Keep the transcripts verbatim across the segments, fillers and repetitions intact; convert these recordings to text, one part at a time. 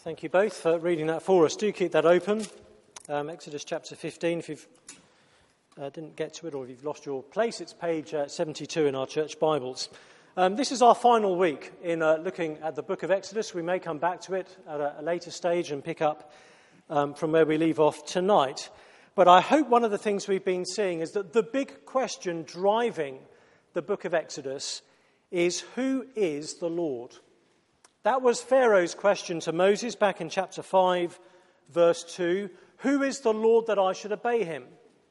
Thank you both for reading that for us. Do keep that open. Um, Exodus chapter fifteen, if you uh, didn't get to it or if you've lost your place, it's page uh, seventy-two in our church Bibles. Um, this is our final week in uh, looking at the book of Exodus. We may come back to it at a, a later stage and pick up um, from where we leave off tonight. But I hope one of the things we've been seeing is that the big question driving the book of Exodus is, who is the Lord? That was Pharaoh's question to Moses back in chapter five, verse two. Who is the Lord that I should obey him?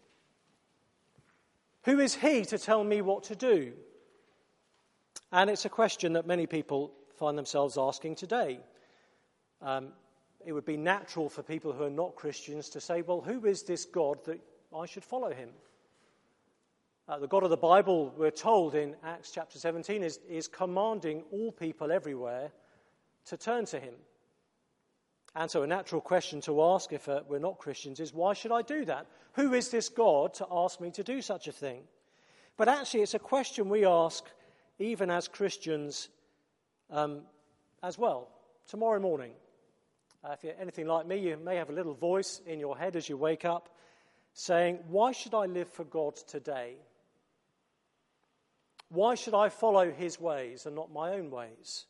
Who is he to tell me what to do? And it's a question that many people find themselves asking today. Um, it would be natural for people who are not Christians to say, well, who is this God that I should follow him? Uh, the God of the Bible, we're told in Acts chapter seventeen, is, is commanding all people everywhere to turn to him. And so a natural question to ask if uh, we're not Christians is, why should I do that? Who is this God to ask me to do such a thing? But actually it's a question we ask even as Christians um, as well. Tomorrow morning, uh, if you're anything like me, you may have a little voice in your head as you wake up saying, why should I live for God today? Why should I follow his ways and not my own ways?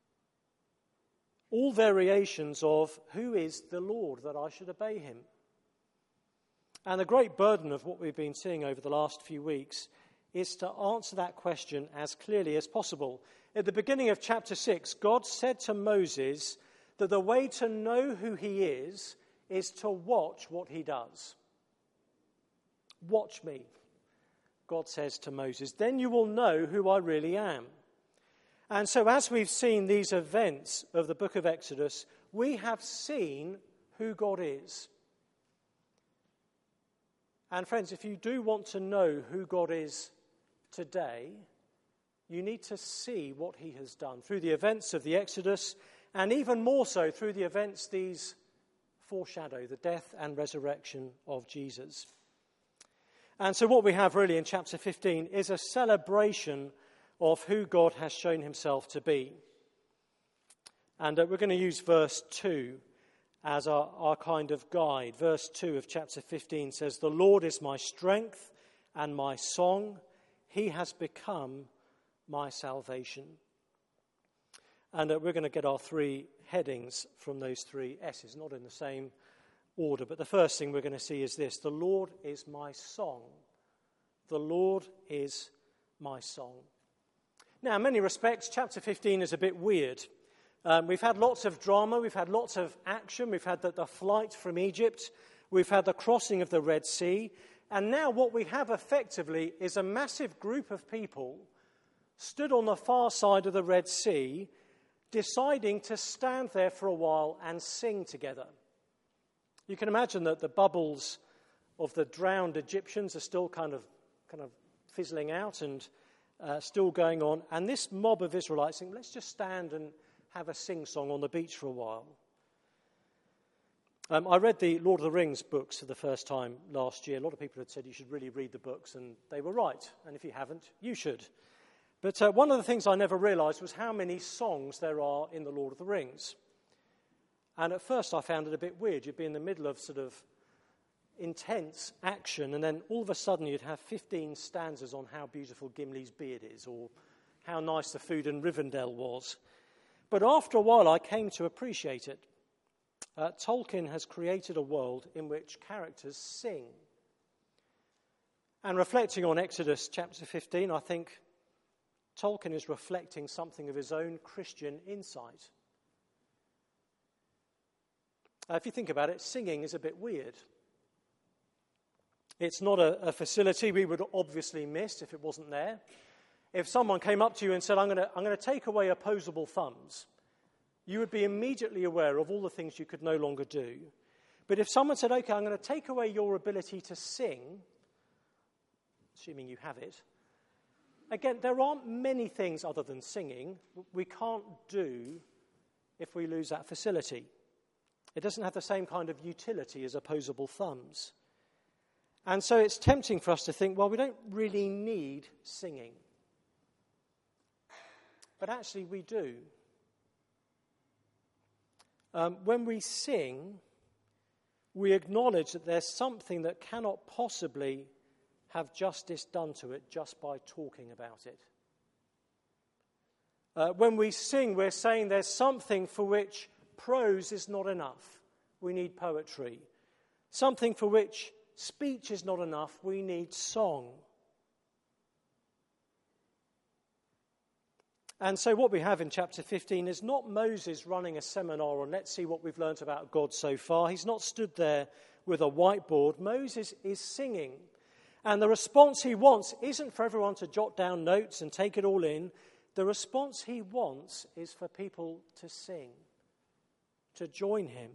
All variations of who is the Lord that I should obey him. And the great burden of what we've been seeing over the last few weeks is to answer that question as clearly as possible. At the beginning of chapter six, God said to Moses that the way to know who he is is to watch what he does. Watch me, God says to Moses. Then you will know who I really am. And so as we've seen these events of the book of Exodus, we have seen who God is. And friends, if you do want to know who God is today, you need to see what he has done through the events of the Exodus, and even more so through the events these foreshadow, the death and resurrection of Jesus. And so what we have really in chapter fifteen is a celebration of who God has shown himself to be. And uh, we're going to use verse two as our, our kind of guide. Verse two of chapter fifteen says, "The Lord is my strength and my song. He has become my salvation." And uh, we're going to get our three headings from those three S's, not in the same order. But the first thing we're going to see is this: the Lord is my song. The Lord is my song. Now, in many respects, chapter fifteen is a bit weird. Um, we've had lots of drama, we've had lots of action, we've had the, the flight from Egypt, we've had the crossing of the Red Sea, and now what we have effectively is a massive group of people stood on the far side of the Red Sea, deciding to stand there for a while and sing together. You can imagine that the bubbles of the drowned Egyptians are still kind of, kind of fizzling out and Uh, still going on, and this mob of Israelites think, let's just stand and have a sing-song on the beach for a while. Um, I read the Lord of the Rings books for the first time last year. A lot of people had said you should really read the books, and they were right, and if you haven't, you should. But uh, one of the things I never realised was how many songs there are in the Lord of the Rings. And at first I found it a bit weird. You'd be in the middle of sort of intense action, and then all of a sudden you'd have fifteen stanzas on how beautiful Gimli's beard is, or how nice the food in Rivendell was. But after a while I came to appreciate it. Uh, Tolkien has created a world in which characters sing. And reflecting on Exodus chapter fifteen, I think Tolkien is reflecting something of his own Christian insight. Uh, if you think about it, singing is a bit weird. It's not a, a facility we would obviously miss if it wasn't there. If someone came up to you and said, I'm going to I'm going to take away opposable thumbs, you would be immediately aware of all the things you could no longer do. But if someone said, okay, I'm going to take away your ability to sing, assuming you have it, again, there aren't many things other than singing we can't do if we lose that facility. It doesn't have the same kind of utility as opposable thumbs. And so it's tempting for us to think, well, we don't really need singing. But actually we do. Um, when we sing, we acknowledge that there's something that cannot possibly have justice done to it just by talking about it. Uh, when we sing, we're saying there's something for which prose is not enough. We need poetry. Something for which speech is not enough. We need song. And so what we have in chapter fifteen is not Moses running a seminar on let's see what we've learnt about God so far. He's not stood there with a whiteboard. Moses is singing. And the response he wants isn't for everyone to jot down notes and take it all in. The response he wants is for people to sing, to join him.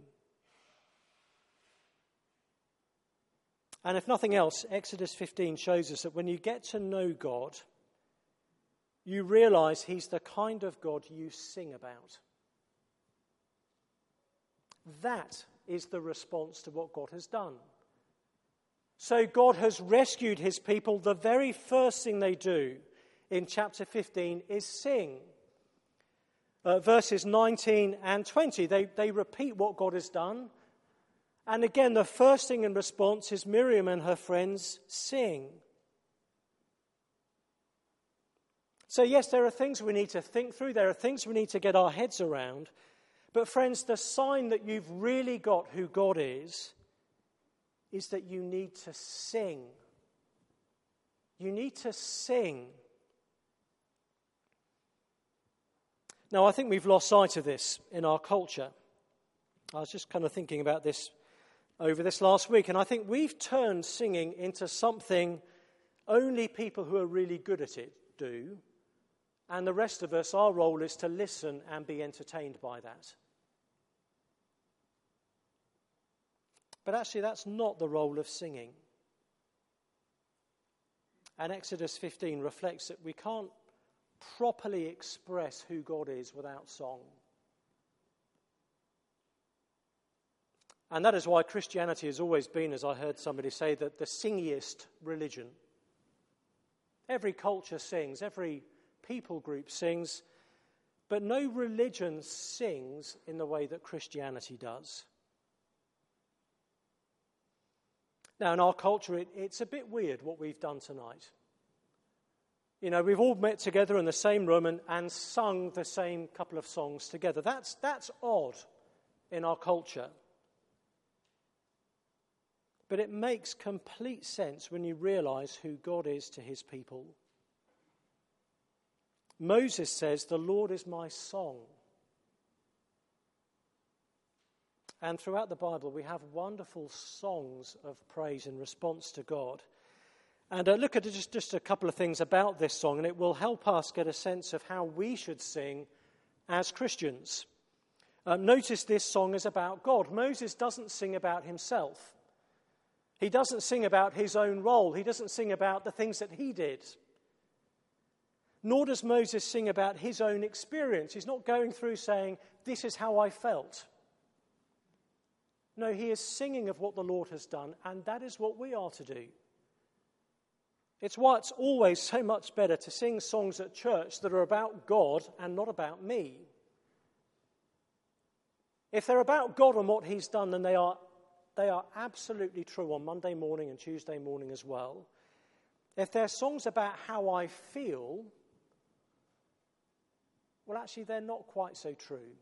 And if nothing else, Exodus fifteen shows us that when you get to know God, you realize he's the kind of God you sing about. That is the response to what God has done. So God has rescued his people. The very first thing they do in chapter fifteen is sing. Uh, verses nineteen and twenty, they, they repeat what God has done. And again, the first thing in response is Miriam and her friends sing. So yes, there are things we need to think through. There are things we need to get our heads around. But friends, the sign that you've really got who God is, is that you need to sing. You need to sing. Now, I think we've lost sight of this in our culture. I was just kind of thinking about this over this last week, and I think we've turned singing into something only people who are really good at it do, and the rest of us, our role is to listen and be entertained by that. But actually, that's not the role of singing. And Exodus fifteen reflects that we can't properly express who God is without song. And that is why Christianity has always been, as I heard somebody say, that the singiest religion. Every culture sings, every people group sings, but no religion sings in the way that Christianity does. Now, in our culture, it, it's a bit weird what we've done tonight. You know, we've all met together in the same room and, and sung the same couple of songs together. That's, that's odd in our culture. But it makes complete sense when you realize who God is to his people. Moses says, "The Lord is my song." And throughout the Bible, we have wonderful songs of praise in response to God. And uh, look at just, just a couple of things about this song, and it will help us get a sense of how we should sing as Christians. Um, notice this song is about God. Moses doesn't sing about himself. He doesn't sing about his own role. He doesn't sing about the things that he did. Nor does Moses sing about his own experience. He's not going through saying, "This is how I felt." No, he is singing of what the Lord has done, and that is what we are to do. It's why it's always so much better to sing songs at church that are about God and not about me. If they're about God and what he's done, then they are, they are absolutely true on Monday morning and Tuesday morning as well. If they're songs about how I feel, well, actually, they're not quite so true.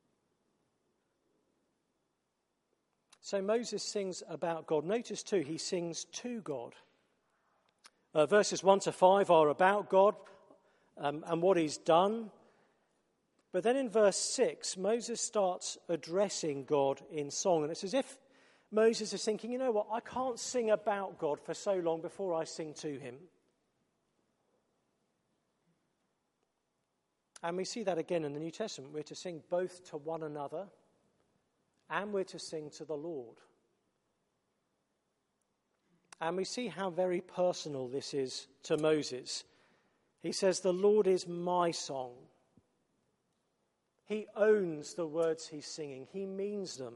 So Moses sings about God. Notice too, he sings to God. Uh, verses one to five are about God um, and what he's done. But then in verse six, Moses starts addressing God in song. And it's as if Moses is thinking, you know what, I can't sing about God for so long before I sing to him. And we see that again in the New Testament. We're to sing both to one another and we're to sing to the Lord. And we see how very personal this is to Moses. He says, "The Lord is my song." He owns the words he's singing. He means them.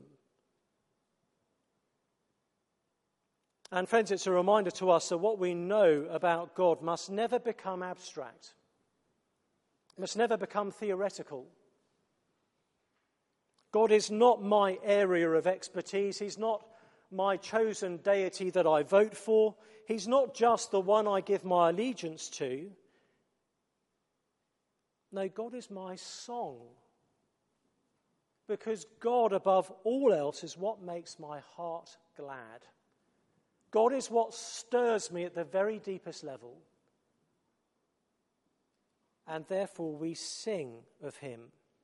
And friends, it's a reminder to us that what we know about God must never become abstract. It must never become theoretical. God is not my area of expertise. He's not my chosen deity that I vote for. He's not just the one I give my allegiance to. No, God is my song. Because God, above all else, is what makes my heart glad. God is what stirs me at the very deepest level. And therefore we sing of him.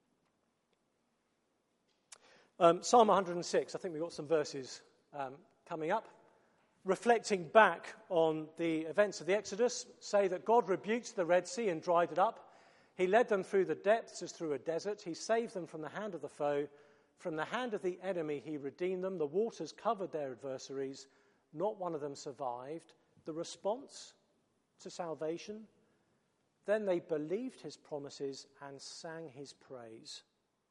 Um, Psalm one hundred six, I think we've got some verses um, coming up, reflecting back on the events of the Exodus, say that God rebuked the Red Sea and dried it up. He led them through the depths as through a desert. He saved them from the hand of the foe. From the hand of the enemy he redeemed them. The waters covered their adversaries. Not one of them survived. The response to salvation? Then they believed his promises and sang his praise.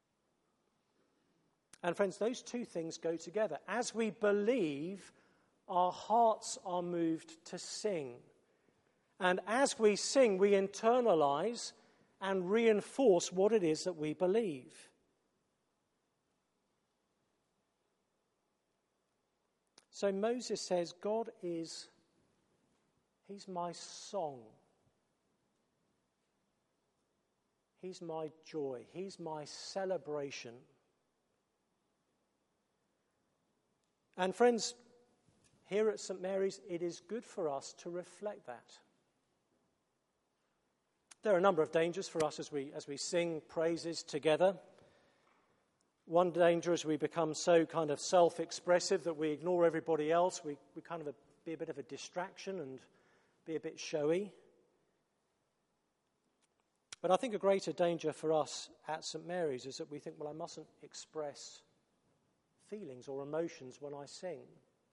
And friends, those two things go together. As we believe, our hearts are moved to sing. And as we sing, we internalize and reinforce what it is that we believe. So Moses says, God is, he's my song. He's my joy. He's my celebration. And friends, here at Saint Mary's, it is good for us to reflect that. There are a number of dangers for us as we as we sing praises together. One danger is we become so kind of self-expressive that we ignore everybody else. We, we kind of a, be a bit of a distraction and be a bit showy. But I think a greater danger for us at Saint Mary's is that we think, well, I mustn't express feelings or emotions when I sing.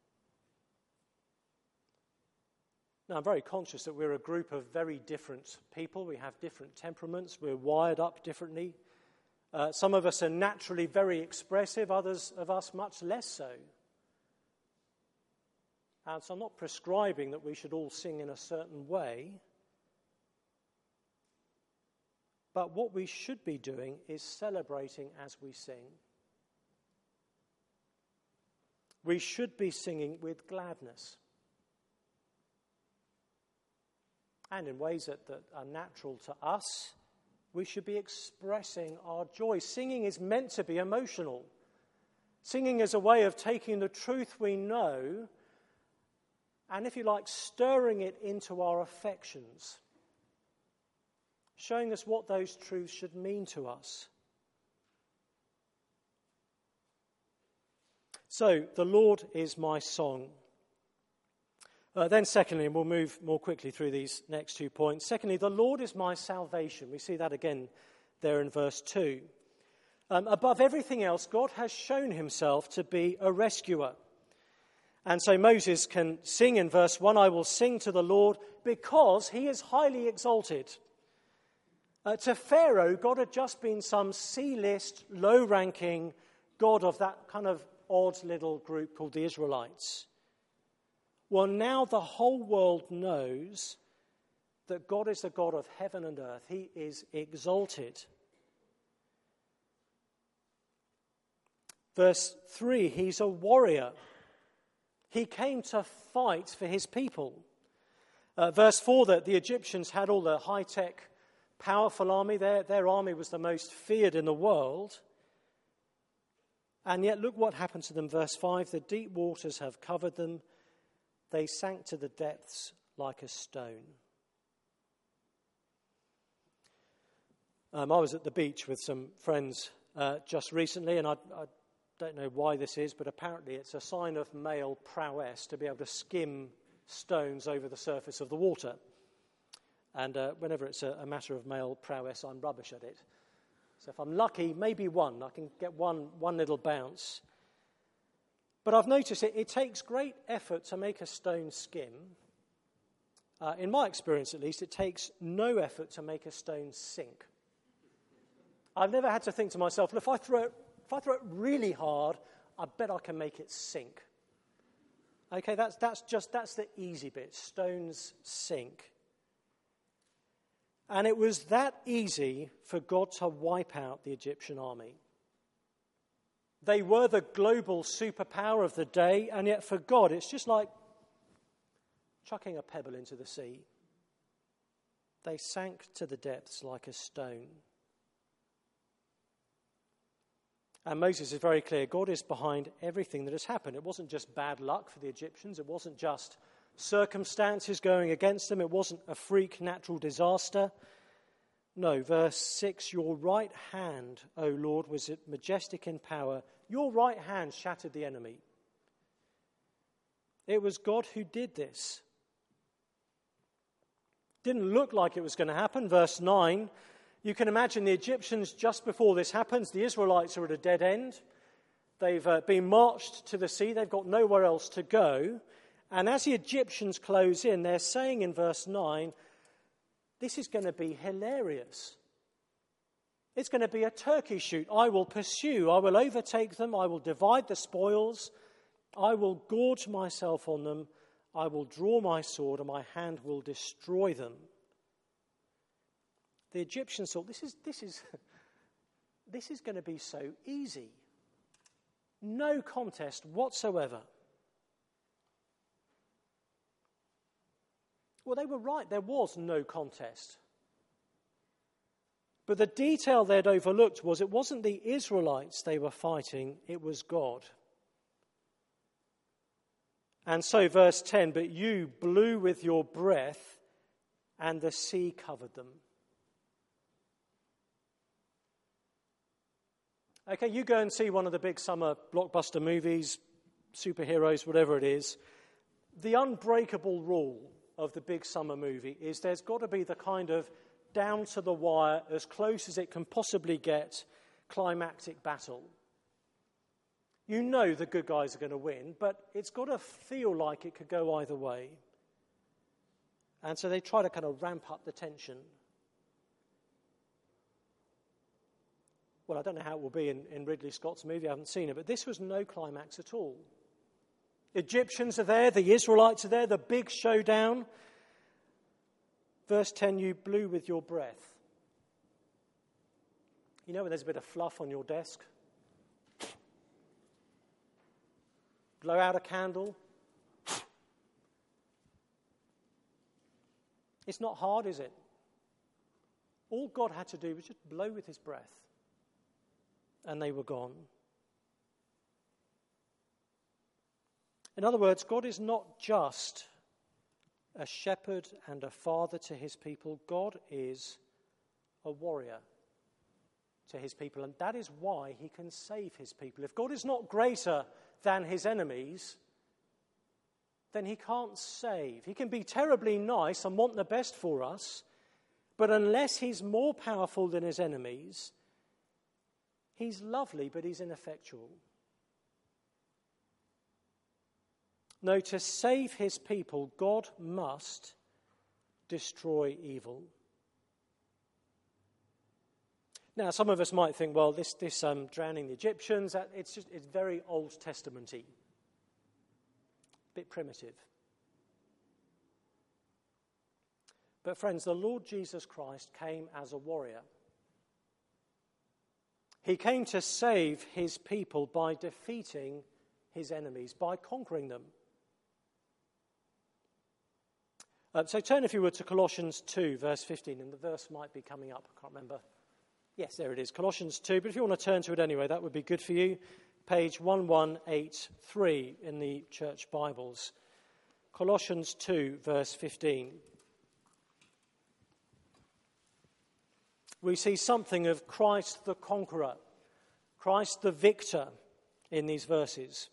Now, I'm very conscious that we're a group of very different people. We have different temperaments. We're wired up differently. Uh, some of us are naturally very expressive, others of us much less so. And so I'm not prescribing that we should all sing in a certain way. But what we should be doing is celebrating as we sing. We should be singing with gladness. And in ways that, that are natural to us, we should be expressing our joy. Singing is meant to be emotional. Singing is a way of taking the truth we know and, if you like, stirring it into our affections, showing us what those truths should mean to us. So, the Lord is my song. Uh, then secondly, and we'll move more quickly through these next two points. Secondly, the Lord is my salvation. We see that again there in verse two. Um, above everything else, God has shown himself to be a rescuer. And so Moses can sing in verse one, I will sing to the Lord because he is highly exalted. Uh, to Pharaoh, God had just been some C-list, low-ranking God of that kind of odd little group called the Israelites. Well, now the whole world knows that God is the God of heaven and earth. He is exalted. Verse three, he's a warrior. He came to fight for his people. Uh, verse four, that the Egyptians had all the high-tech, powerful army. Their, their army was the most feared in the world. And yet look what happened to them. Verse five, the deep waters have covered them. They sank to the depths like a stone. Um, I was at the beach with some friends uh, just recently, and I, I don't know why this is, but apparently it's a sign of male prowess to be able to skim stones over the surface of the water. And uh, whenever it's a, a matter of male prowess, I'm rubbish at it. So if I'm lucky, maybe one. I can get one, one little bounce. But I've noticed it, it takes great effort to make a stone skim. Uh, in my experience, at least, it takes no effort to make a stone sink. I've never had to think to myself, well, if I throw it, if I throw it really hard, I bet I can make it sink. Okay, that's that's just that's the easy bit. Stones sink. And it was that easy for God to wipe out the Egyptian army. They were the global superpower of the day, and yet for God, it's just like chucking a pebble into the sea. They sank to the depths like a stone. And Moses is very clear, God is behind everything that has happened. It wasn't just bad luck for the Egyptians. It wasn't just circumstances going against them. It wasn't a freak natural disaster. No, verse six, your right hand, O Lord, was majestic in power. Your right hand shattered the enemy. It was God who did this. Didn't look like it was going to happen. Verse nine, you can imagine the Egyptians just before this happens. The Israelites are at a dead end. They've uh, been marched to the sea. They've got nowhere else to go. And as the Egyptians close in, they're saying in verse nine, this is going to be hilarious. It's going to be a turkey shoot. I will pursue. I will overtake them. I will divide the spoils. I will gorge myself on them. I will draw my sword and my hand will destroy them. The Egyptians thought, this is, this is, this is going to be so easy. No contest whatsoever. Well, they were right. There was no contest. But the detail they'd overlooked was it wasn't the Israelites they were fighting, it was God. And so, verse ten, but you blew with your breath, and the sea covered them. Okay, you go and see one of the big summer blockbuster movies, superheroes, whatever it is. The unbreakable rule of the big summer movie is there's got to be the kind of down to the wire, as close as it can possibly get, climactic battle. You know the good guys are going to win, but it's got to feel like it could go either way. And so they try to kind of ramp up the tension. Well, I don't know how it will be in, in Ridley Scott's movie. I haven't seen it, but this was no climax at all. Egyptians are there, the Israelites are there, the big showdown. Verse ten, you blew with your breath. You know when there's a bit of fluff on your desk? Blow out a candle. It's not hard, is it? All God had to do was just blow with his breath. And they were gone. In other words, God is not just a shepherd and a father to his people. God is a warrior to his people. And that is why he can save his people. If God is not greater than his enemies, then he can't save. He can be terribly nice and want the best for us, but unless he's more powerful than his enemies, he's lovely, but he's ineffectual. No, to save his people, God must destroy evil. Now, some of us might think, well, this, this um, drowning the Egyptians, it's just it's very Old Testament-y. Bit primitive. But friends, the Lord Jesus Christ came as a warrior. He came to save his people by defeating his enemies, by conquering them. Uh, so turn, if you would, to Colossians two, verse fifteen, and the verse might be coming up. I can't remember. Yes, there it is, Colossians two. But if you want to turn to it anyway, that would be good for you. Page eleven eighty-three in the church Bibles. Colossians two, verse fifteen. We see something of Christ the conqueror, Christ the victor in these verses.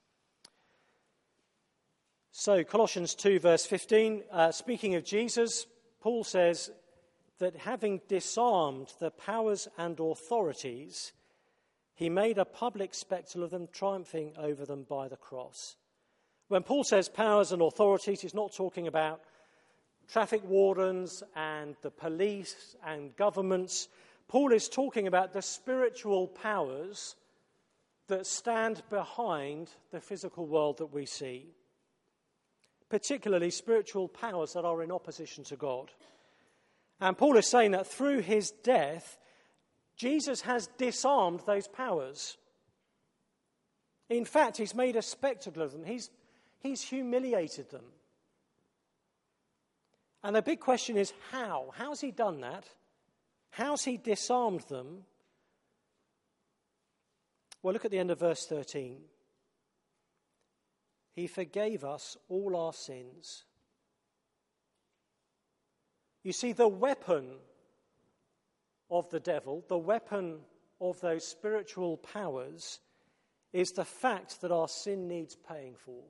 So, Colossians two, verse fifteen, uh, speaking of Jesus, Paul says that having disarmed the powers and authorities, he made a public spectacle of them, triumphing over them by the cross. When Paul says powers and authorities, he's not talking about traffic wardens and the police and governments. Paul is talking about the spiritual powers that stand behind the physical world that we see, particularly spiritual powers that are in opposition to God. And Paul is saying that through his death, Jesus has disarmed those powers. In fact, he's made a spectacle of them. He's, he's humiliated them. And the big question is how? How's he done that? How's he disarmed them? Well, look at the end of verse thirteen. He forgave us all our sins. You see, the weapon of the devil, the weapon of those spiritual powers, is the fact that our sin needs paying for.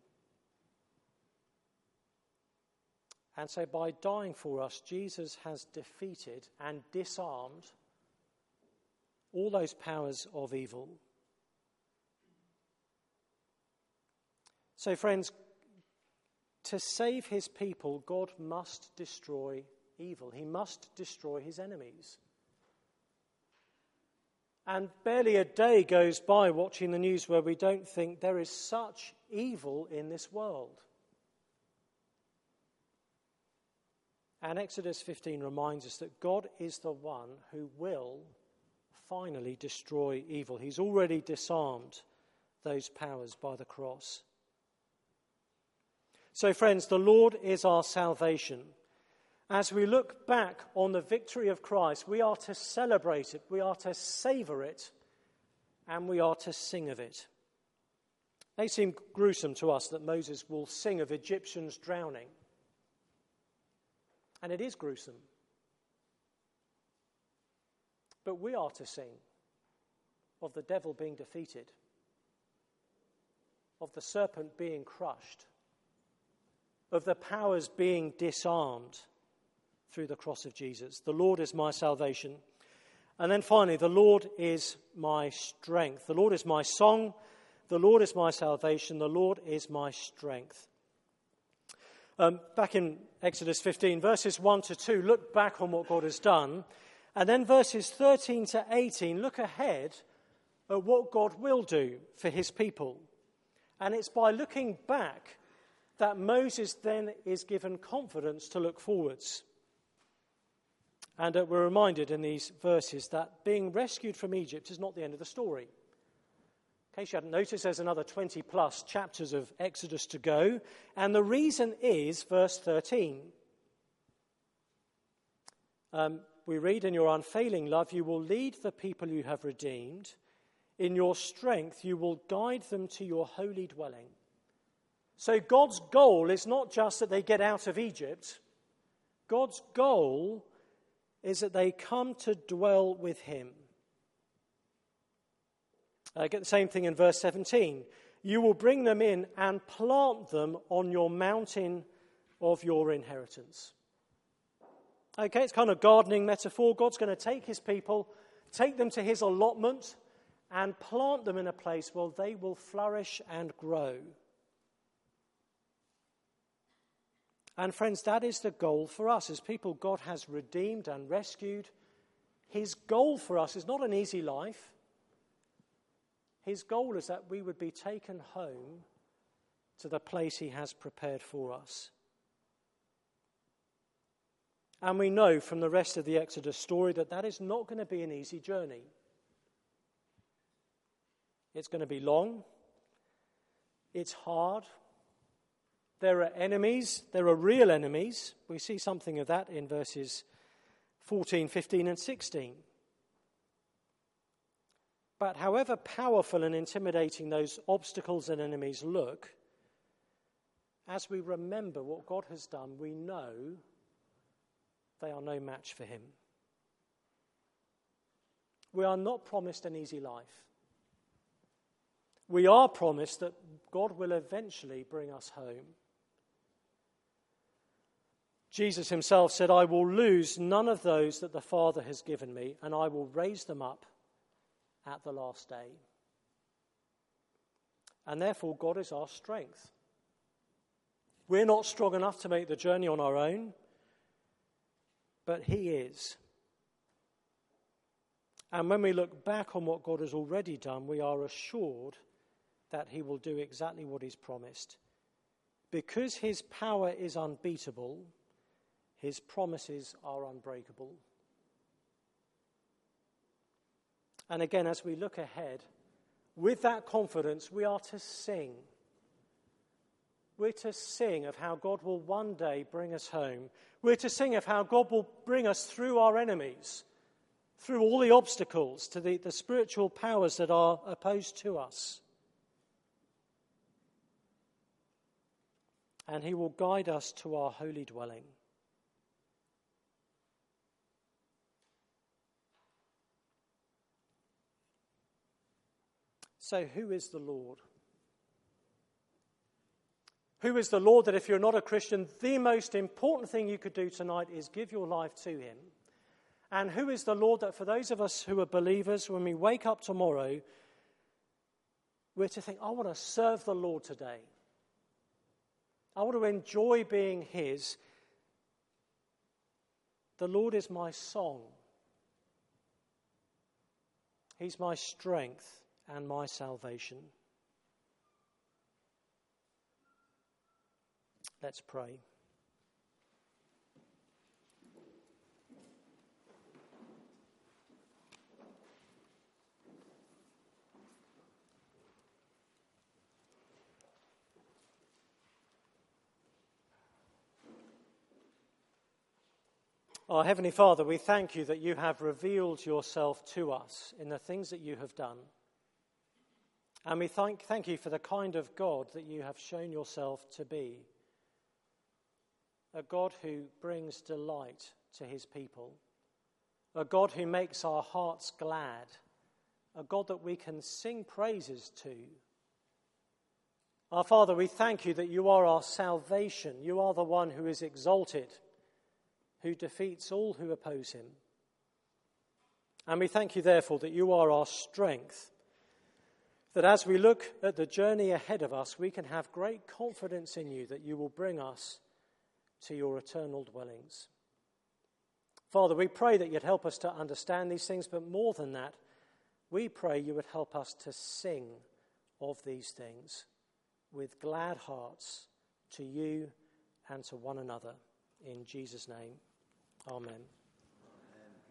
And so by dying for us, Jesus has defeated and disarmed all those powers of evil. So friends, to save his people, God must destroy evil. He must destroy his enemies. And barely a day goes by watching the news where we don't think there is such evil in this world. And Exodus fifteen reminds us that God is the one who will finally destroy evil. He's already disarmed those powers by the cross. So friends, the Lord is our salvation. As we look back on the victory of Christ, we are to celebrate it, we are to savour it, and we are to sing of it. It may seem gruesome to us that Moses will sing of Egyptians drowning. And it is gruesome. But we are to sing of the devil being defeated, of the serpent being crushed, of the powers being disarmed through the cross of Jesus. The Lord is my salvation. And then finally, the Lord is my strength. The Lord is my song. The Lord is my salvation. The Lord is my strength. Um, back in Exodus fifteen, verses one to two, look back on what God has done. And then verses thirteen to eighteen, look ahead at what God will do for his people. And it's by looking back that Moses then is given confidence to look forwards. And uh, we're reminded in these verses that being rescued from Egypt is not the end of the story. In case you hadn't noticed, there's another twenty plus chapters of Exodus to go. And the reason is verse thirteen. Um, we read, in your unfailing love, you will lead the people you have redeemed. In your strength, you will guide them to your holy dwelling. So God's goal is not just that they get out of Egypt. God's goal is that they come to dwell with him. I uh, get the same thing in verse seventeen. You will bring them in and plant them on your mountain of your inheritance. Okay, it's kind of gardening metaphor. God's going to take his people, take them to his allotment, and plant them in a place where they will flourish and grow. And friends, that is the goal for us as people God has redeemed and rescued. His goal for us is not an easy life. His goal is that we would be taken home to the place he has prepared for us. And we know from the rest of the Exodus story that that is not going to be an easy journey. It's going to be long. It's hard. There are enemies. There are real enemies. We see something of that in verses fourteen, fifteen, and sixteen. But however powerful and intimidating those obstacles and enemies look, as we remember what God has done, we know they are no match for him. We are not promised an easy life. We are promised that God will eventually bring us home. Jesus himself said, I will lose none of those that the Father has given me, and I will raise them up at the last day. And therefore, God is our strength. We're not strong enough to make the journey on our own, but he is. And when we look back on what God has already done, we are assured that he will do exactly what he's promised. Because his power is unbeatable, his promises are unbreakable. And again, as we look ahead, with that confidence, we are to sing. We're to sing of how God will one day bring us home. We're to sing of how God will bring us through our enemies, through all the obstacles, to the, the spiritual powers that are opposed to us. And he will guide us to our holy dwelling. So who is the Lord? Who is the Lord that if you're not a Christian, the most important thing you could do tonight is give your life to him? And who is the Lord that for those of us who are believers, when we wake up tomorrow, we're to think, I want to serve the Lord today. I want to enjoy being his. The Lord is my song. He's my strength and my salvation. Let's pray. Our Heavenly Father, we thank you that you have revealed yourself to us in the things that you have done. And we thank, thank you for the kind of God that you have shown yourself to be. A God who brings delight to his people. A God who makes our hearts glad. A God that we can sing praises to. Our Father, we thank you that you are our salvation. You are the one who is exalted, who defeats all who oppose him. And we thank you, therefore, that you are our strength, that as we look at the journey ahead of us, we can have great confidence in you that you will bring us to your eternal dwellings. Father, we pray that you'd help us to understand these things, but more than that, we pray you would help us to sing of these things with glad hearts to you and to one another. In Jesus' name, amen.